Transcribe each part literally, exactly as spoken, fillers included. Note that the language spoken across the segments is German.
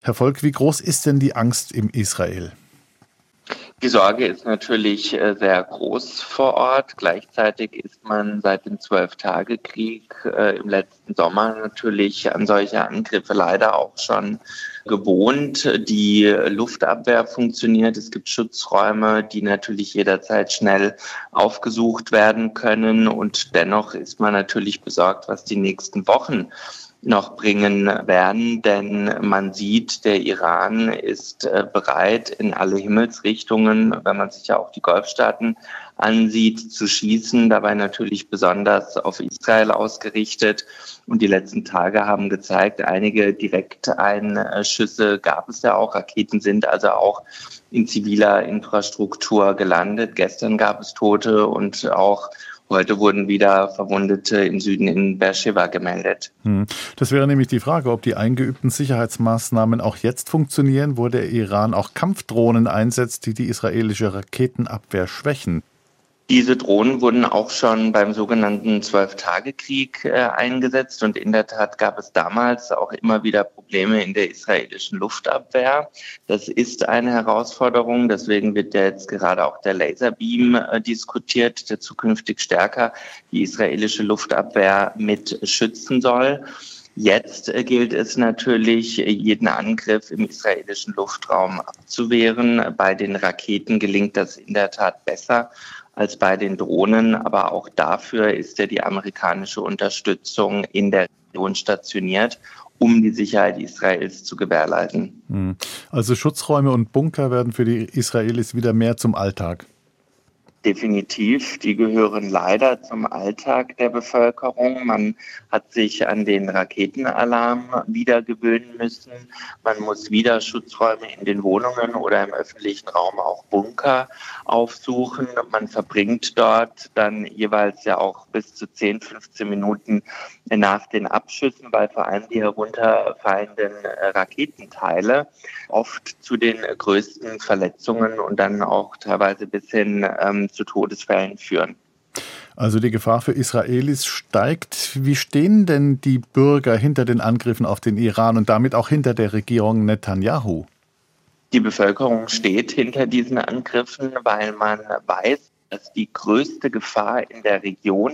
Herr Volk, wie groß ist denn die Angst in Israel? Die Sorge ist natürlich sehr groß vor Ort. Gleichzeitig ist man seit dem Zwölf-Tage-Krieg äh, im letzten Sommer natürlich an solche Angriffe leider auch schon gewohnt. Die Luftabwehr funktioniert. Es gibt Schutzräume, die natürlich jederzeit schnell aufgesucht werden können. Und dennoch ist man natürlich besorgt, was die nächsten Wochen noch bringen werden, denn man sieht, der Iran ist äh, bereit, in alle Himmelsrichtungen, wenn man sich ja auch die Golfstaaten ansieht, zu schießen, dabei natürlich besonders auf Israel ausgerichtet. Und die letzten Tage haben gezeigt, einige Direkteinschüsse gab es ja auch. Raketen sind also auch in ziviler Infrastruktur gelandet. Gestern gab es Tote und auch heute wurden wieder Verwundete im Süden in Beersheba gemeldet. Das wäre nämlich die Frage, ob die eingeübten Sicherheitsmaßnahmen auch jetzt funktionieren, wo der Iran auch Kampfdrohnen einsetzt, die die israelische Raketenabwehr schwächen. Diese Drohnen wurden auch schon beim sogenannten Zwölf-Tage-Krieg äh, eingesetzt und in der Tat gab es damals auch immer wieder Probleme in der israelischen Luftabwehr. Das ist eine Herausforderung, deswegen wird ja jetzt gerade auch der Laserbeam äh, diskutiert, der zukünftig stärker die israelische Luftabwehr mit schützen soll. Jetzt äh, gilt es natürlich, jeden Angriff im israelischen Luftraum abzuwehren. Bei den Raketen gelingt das in der Tat besser als bei den Drohnen. Aber auch dafür ist ja die amerikanische Unterstützung in der Region stationiert, um die Sicherheit Israels zu gewährleisten. Also Schutzräume und Bunker werden für die Israelis wieder mehr zum Alltag. Definitiv, die gehören leider zum Alltag der Bevölkerung. Man hat sich an den Raketenalarm wieder gewöhnen müssen. Man muss wieder Schutzräume in den Wohnungen oder im öffentlichen Raum, auch Bunker, aufsuchen. Man verbringt dort dann jeweils ja auch bis zu zehn, fünfzehn Minuten nach den Abschüssen, weil vor allem die herunterfallenden Raketenteile oft zu den größten Verletzungen und dann auch teilweise bis hin ähm, zu Todesfällen führen. Also die Gefahr für Israelis steigt. Wie stehen denn die Bürger hinter den Angriffen auf den Iran und damit auch hinter der Regierung Netanyahu? Die Bevölkerung steht hinter diesen Angriffen, weil man weiß, dass die größte Gefahr in der Region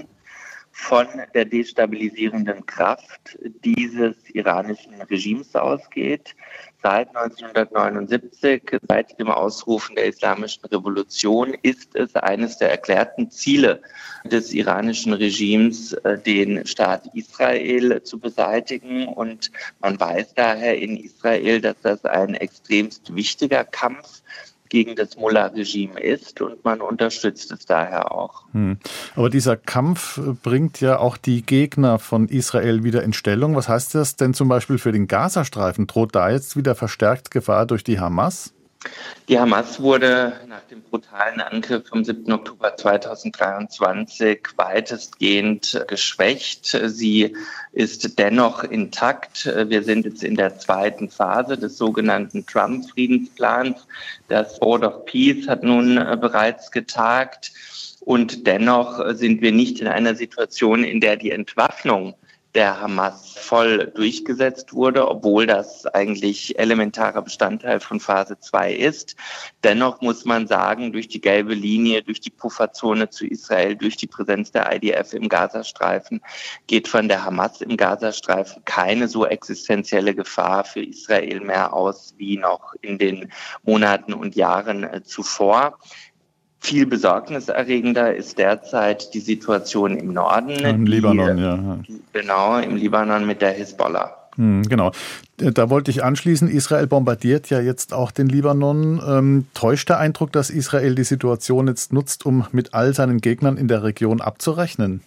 von der destabilisierenden Kraft dieses iranischen Regimes ausgeht. Seit neunzehnhundertneunundsiebzig, seit dem Ausrufen der Islamischen Revolution, ist es eines der erklärten Ziele des iranischen Regimes, den Staat Israel zu beseitigen. Und man weiß daher in Israel, dass das ein extremst wichtiger Kampf gegen das Mullah-Regime ist und man unterstützt es daher auch. Hm. Aber dieser Kampf bringt ja auch die Gegner von Israel wieder in Stellung. Was heißt das denn zum Beispiel für den Gazastreifen? Droht da jetzt wieder verstärkt Gefahr durch die Hamas? Die Hamas wurde nach dem brutalen Angriff vom siebten Oktober zweitausenddreiundzwanzig weitestgehend geschwächt. Sie ist dennoch intakt. Wir sind jetzt in der zweiten Phase des sogenannten Trump-Friedensplans. Das Board of Peace hat nun bereits getagt. Und dennoch sind wir nicht in einer Situation, in der die Entwaffnung der Hamas voll durchgesetzt wurde, obwohl das eigentlich elementarer Bestandteil von Phase zwei ist. Dennoch muss man sagen, durch die gelbe Linie, durch die Pufferzone zu Israel, durch die Präsenz der I D F im Gazastreifen geht von der Hamas im Gazastreifen keine so existenzielle Gefahr für Israel mehr aus wie noch in den Monaten und Jahren zuvor. Viel besorgniserregender ist derzeit die Situation im Norden. Im die, Libanon, ja. Genau, im Libanon mit der Hisbollah. Hm, genau. Da wollte ich anschließen, Israel bombardiert ja jetzt auch den Libanon. Ähm, täuscht der Eindruck, dass Israel die Situation jetzt nutzt, um mit all seinen Gegnern in der Region abzurechnen?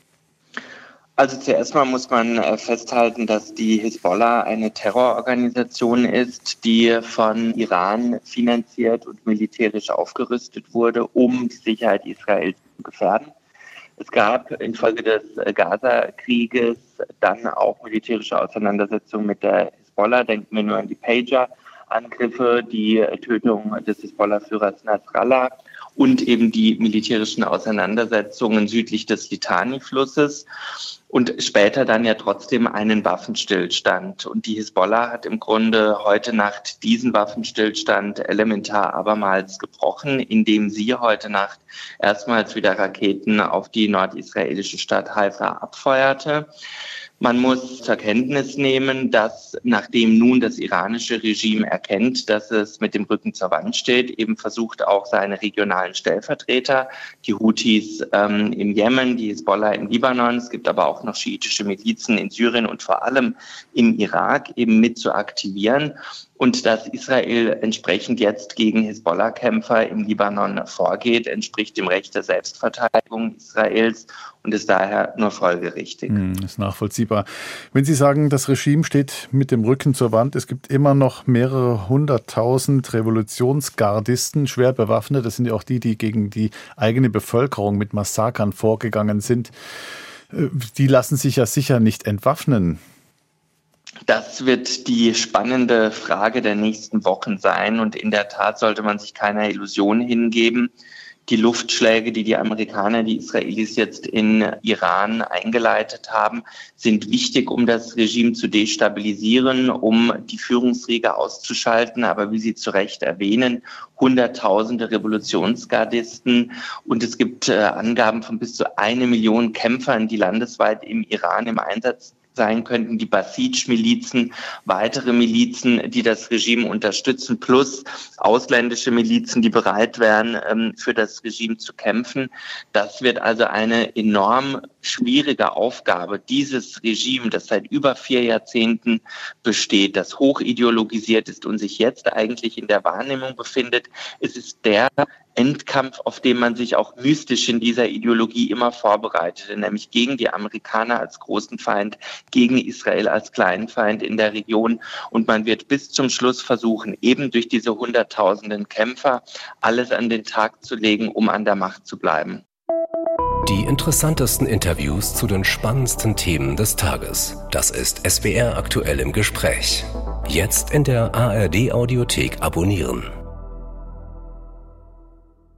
Also zuerst mal muss man festhalten, dass die Hisbollah eine Terrororganisation ist, die von Iran finanziert und militärisch aufgerüstet wurde, um die Sicherheit Israels zu gefährden. Es gab infolge des Gaza-Krieges dann auch militärische Auseinandersetzungen mit der Hisbollah. Denken wir nur an die Pager-Angriffe, die Tötung des Hisbollah-Führers Nasrallah und eben die militärischen Auseinandersetzungen südlich des Litani-Flusses. Und später dann ja trotzdem einen Waffenstillstand. Und die Hisbollah hat im Grunde heute Nacht diesen Waffenstillstand elementar abermals gebrochen, indem sie heute Nacht erstmals wieder Raketen auf die nordisraelische Stadt Haifa abfeuerte. Man muss zur Kenntnis nehmen, dass nachdem nun das iranische Regime erkennt, dass es mit dem Rücken zur Wand steht, eben versucht auch seine regionalen Stellvertreter, die Houthis ähm, im Jemen, die Hisbollah im Libanon, es gibt aber auch noch schiitische Milizen in Syrien und vor allem im Irak eben mit zu aktivieren. Und dass Israel entsprechend jetzt gegen Hisbollah-Kämpfer im Libanon vorgeht, entspricht dem Recht der Selbstverteidigung Israels und ist daher nur folgerichtig. Hm, ist nachvollziehbar. Wenn Sie sagen, das Regime steht mit dem Rücken zur Wand, es gibt immer noch mehrere hunderttausend Revolutionsgardisten, schwer bewaffnet. Das sind ja auch die, die gegen die eigene Bevölkerung mit Massakern vorgegangen sind. Die lassen sich ja sicher nicht entwaffnen. Das wird die spannende Frage der nächsten Wochen sein. Und in der Tat sollte man sich keiner Illusion hingeben. Die Luftschläge, die die Amerikaner, die Israelis jetzt in Iran eingeleitet haben, sind wichtig, um das Regime zu destabilisieren, um die Führungsriege auszuschalten. Aber wie Sie zu Recht erwähnen, Hunderttausende Revolutionsgardisten und es gibt äh, Angaben von bis zu eine Million Kämpfern, die landesweit im Iran im Einsatz sein könnten, die Basij-Milizen, weitere Milizen, die das Regime unterstützen, plus ausländische Milizen, die bereit wären, ähm, für das Regime zu kämpfen. Das wird also eine enorm schwierige Aufgabe. Dieses Regime, das seit über vier Jahrzehnten besteht, das hochideologisiert ist und sich jetzt eigentlich in der Wahrnehmung befindet, es ist der Endkampf, auf den man sich auch mystisch in dieser Ideologie immer vorbereitete, nämlich gegen die Amerikaner als großen Feind, gegen Israel als kleinen Feind in der Region. Und man wird bis zum Schluss versuchen, eben durch diese hunderttausenden Kämpfer alles an den Tag zu legen, um an der Macht zu bleiben. Die interessantesten Interviews zu den spannendsten Themen des Tages. Das ist S W R aktuell im Gespräch. Jetzt in der A R D Audiothek abonnieren.